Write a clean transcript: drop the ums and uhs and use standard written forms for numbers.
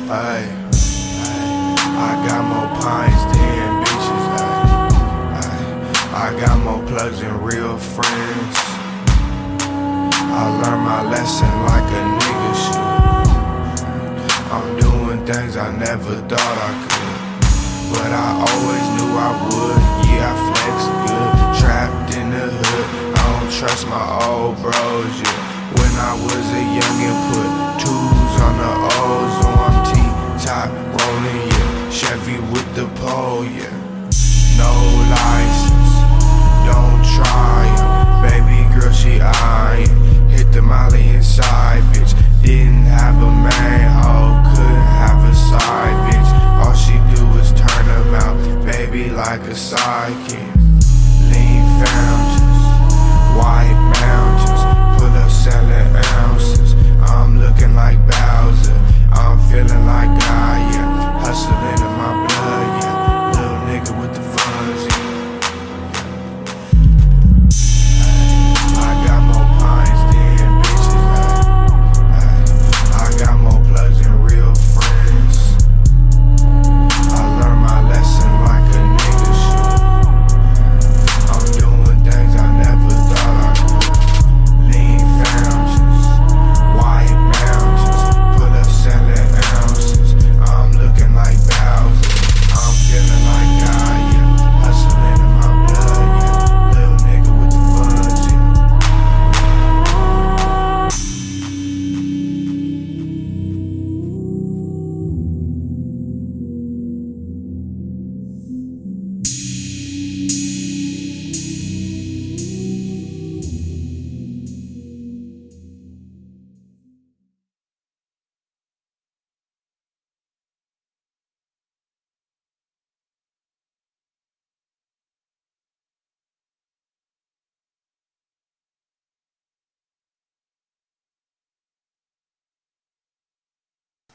Ay, I got more pints than bitches. Ay, I got more plugs than real friends. I learned my lesson like a nigga should. I'm doing things I never thought I could, but I always knew I would. Yeah, I flex good, trapped in the hood. I don't trust my old bros, yeah. When I was a youngin',